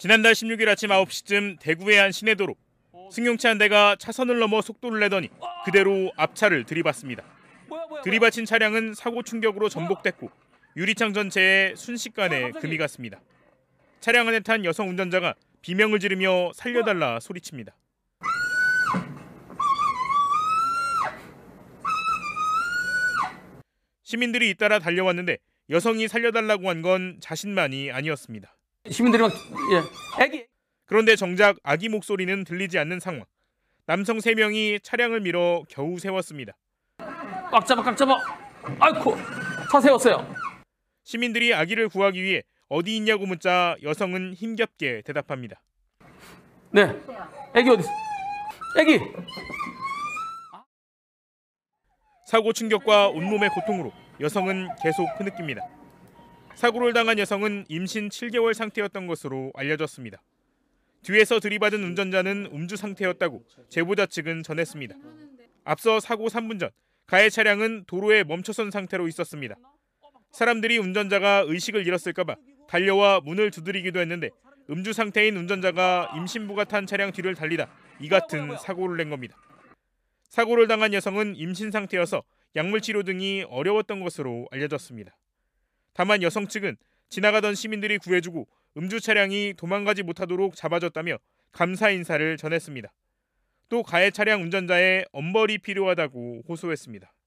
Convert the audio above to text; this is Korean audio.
지난달 16일 아침 9시쯤 대구의 한 시내도로 승용차 한 대가 차선을 넘어 속도를 내더니 그대로 앞차를 들이받습니다. 들이받친 차량은 사고 충격으로 전복됐고 유리창 전체에 순식간에 금이 갔습니다. 차량 안에 탄 여성 운전자가 비명을 지르며 살려달라 소리칩니다. 시민들이 잇따라 달려왔는데 여성이 살려달라고 한 건 자신만이 아니었습니다. 시민들이 막 애기. 그런데 정작 아기 목소리는 들리지 않는 상황. 남성 3명이 차량을 밀어 겨우 세웠습니다. 꽉 잡아. 아이고, 차 세웠어요. 시민들이 아기를 구하기 위해 어디 있냐고 묻자 여성은 힘겹게 대답합니다. 네, 애기 어디 있어? 애기. 사고 충격과 온몸의 고통으로 여성은 계속 흐느낍니다. 사고를 당한 여성은 임신 7개월 상태였던 것으로 알려졌습니다. 뒤에서 들이받은 운전자는 음주 상태였다고 제보자 측은 전했습니다. 앞서 사고 3분 전 가해 차량은 도로에 멈춰선 상태로 있었습니다. 사람들이 운전자가 의식을 잃었을까 봐 달려와 문을 두드리기도 했는데 음주 상태인 운전자가 임신부가 탄 차량 뒤를 달리다 이 같은 사고를 낸 겁니다. 사고를 당한 여성은 임신 상태여서 약물 치료 등이 어려웠던 것으로 알려졌습니다. 다만 여성 측은 지나가던 시민들이 구해주고 음주 차량이 도망가지 못하도록 잡아줬다며 감사 인사를 전했습니다. 또 가해 차량 운전자의 엄벌이 필요하다고 호소했습니다.